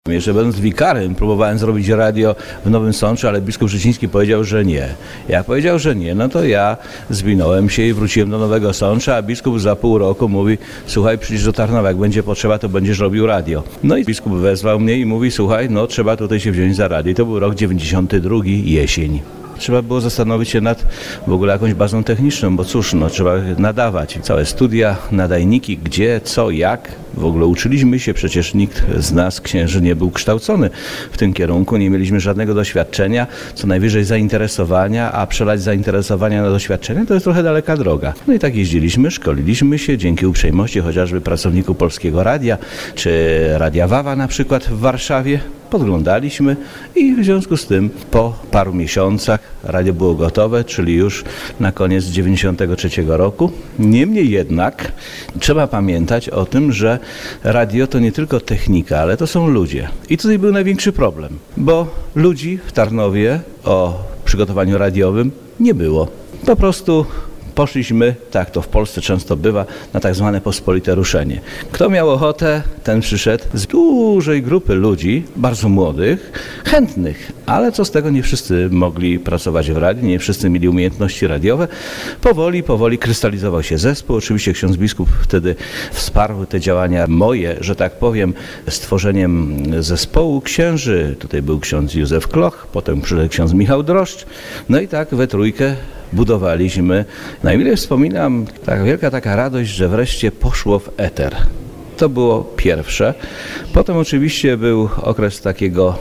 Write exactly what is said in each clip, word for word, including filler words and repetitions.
Jeszcze będąc wikarym próbowałem zrobić radio w Nowym Sączu, ale biskup Szczeciński powiedział, że nie. Jak powiedział, że nie, no to ja zwinąłem się i wróciłem do Nowego Sącza, a biskup za pół roku mówi: słuchaj, przyjdź do Tarnowa, jak będzie potrzeba, to będziesz robił radio. No i biskup wezwał mnie i mówi: słuchaj, no trzeba tutaj się wziąć za radio. I to był rok dziewięćdziesiąty drugi, jesień. Trzeba było zastanowić się nad w ogóle jakąś bazą techniczną, bo cóż, no trzeba nadawać. Całe studia, nadajniki, gdzie, co, jak. W ogóle uczyliśmy się, przecież nikt z nas, księży, nie był kształcony w tym kierunku, nie mieliśmy żadnego doświadczenia, co najwyżej zainteresowania, a przelać zainteresowania na doświadczenie to jest trochę daleka droga. No i tak jeździliśmy, szkoliliśmy się dzięki uprzejmości chociażby pracowników Polskiego Radia, czy Radia Wawa na przykład w Warszawie. Podglądaliśmy i w związku z tym po paru miesiącach radio było gotowe, czyli już na koniec dziewięćdziesiątego trzeciego roku. Niemniej jednak trzeba pamiętać o tym, że radio to nie tylko technika, ale to są ludzie. I tutaj był największy problem, bo ludzi w Tarnowie o przygotowaniu radiowym nie było. Po prostu poszliśmy, tak to w Polsce często bywa, na tak zwane pospolite ruszenie. Kto miał ochotę, ten przyszedł z dużej grupy ludzi, bardzo młodych, chętnych, ale co z tego, nie wszyscy mogli pracować w radiu, nie wszyscy mieli umiejętności radiowe. Powoli, powoli krystalizował się zespół. Oczywiście ksiądz biskup wtedy wsparł te działania moje, że tak powiem, stworzeniem zespołu księży. Tutaj był ksiądz Józef Kloch, potem przyszedł ksiądz Michał Droszcz. No i tak we trójkę budowaliśmy. Najmilej wspominam, taka wielka taka radość, że wreszcie poszło w eter. To było pierwsze. Potem oczywiście był okres takiego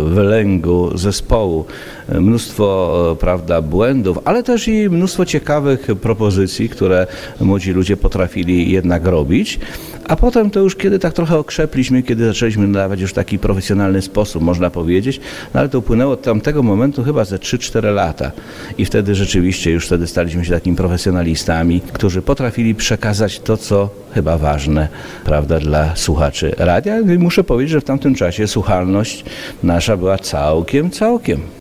wylęgu zespołu, mnóstwo, prawda, błędów, ale też i mnóstwo ciekawych propozycji, które młodzi ludzie potrafili jednak robić. A potem to już kiedy tak trochę okrzepliśmy, kiedy zaczęliśmy nadawać już w taki profesjonalny sposób, można powiedzieć, no ale to upłynęło od tamtego momentu chyba ze trzy cztery lata. I wtedy rzeczywiście już wtedy staliśmy się takimi profesjonalistami, którzy potrafili przekazać to, co chyba ważne, prawda, dla słuchaczy radia. I muszę powiedzieć, że w tamtym czasie słuchalność nasza była całkiem, całkiem.